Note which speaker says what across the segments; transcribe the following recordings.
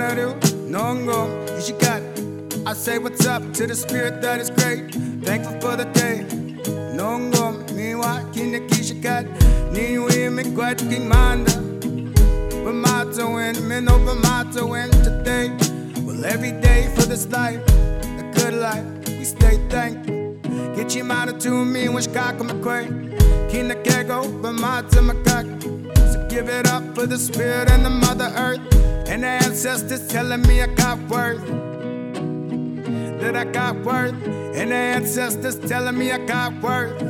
Speaker 1: do, nongo, ishikat. I say what's up to the spirit that is great. Thankful for the day. Nongo, miwa, kinakishikat. Niwi, mikwat, king manda. Bamato win, mino bamato win today. Well, every day for this life, a good life, we stay thankful. Get your mind to me when shkaka mcquay. Kina kego, bamata makak. So give it up for the spirit and the mother earth. And the ancestors telling me I got worth. That I got worth. And the ancestors telling me I got worth.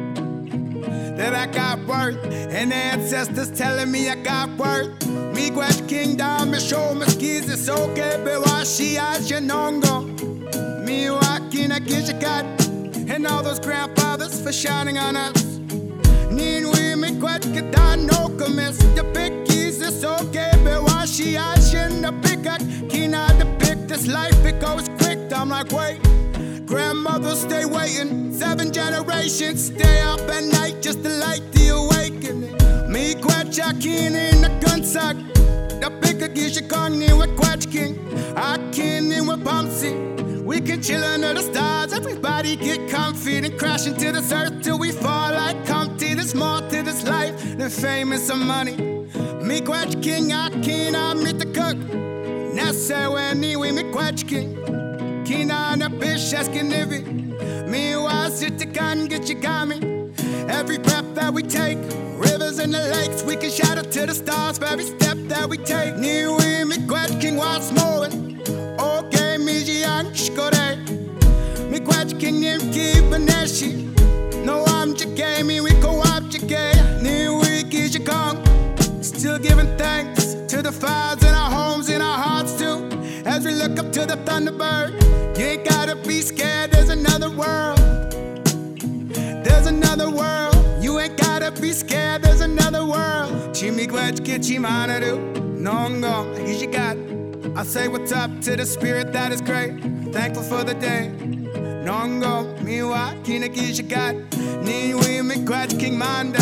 Speaker 1: That I got worth. And the ancestors telling me I got worth. Me gwach kingdom, me show me skis, it's okay, but washi ashanongo. Me wakina kishikat. And all those grandfathers for shining on us. Nin we me gwach kitan no commence. The big keys, it's okay, but washi ashin the pickak. Kina the pick this life, it goes quick. I'm like, wait. Grandmother, stay waiting. 7 generations, stay up at night just to light the awakening. Me quetch a keen in the gunsack. The bigger gish kong ni with quetch king. I keen in with Bumpsy. We can chill under the stars. Everybody get comfy and crash into this earth till we fall like Comfy. There's more to this life than fame and some money. Me quetch king, I keen, I meet the cook. Nessa when we me quetch king. Kina na bish asking nivi. Me wa sit the gun get you got me. Every breath that we take, rivers and the lakes, we can shout it to the stars for every step that we take. Ni we me quetch king was mowing. Okay, me jiang shkore. Me quetch king nim ki baneshi. No I'm jake me we go up jake. Ni we ki kong. Still giving thanks to the fires in our homes, in our hearts too. As we look up to the thunderbird, you ain't gotta be scared, there's another world. There's another world. You ain't gotta be scared, there's another world. Chimigwach kichimanaru, nongo, ishikat. I say what's up to the spirit that is great. Thankful for the day. Nongo, miwa, kinakishikat. Niwi mikwach king manda.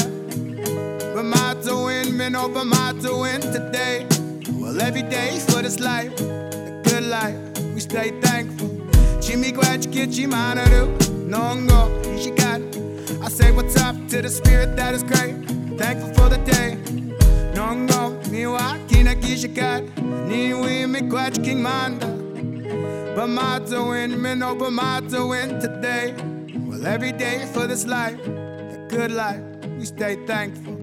Speaker 1: Bamato win, mino bamato win today. Well, every day for this life, a good life, we stay thankful. Chimigwach kichimanaru, nongo, ishikat. I say what's up to the spirit that is great. Thankful for the day. Nongo, miwa, kinakishikat. Niwi mikwach king manda. Bamato win, mino bamato win today. Well, every day for this life, a good life, we stay thankful.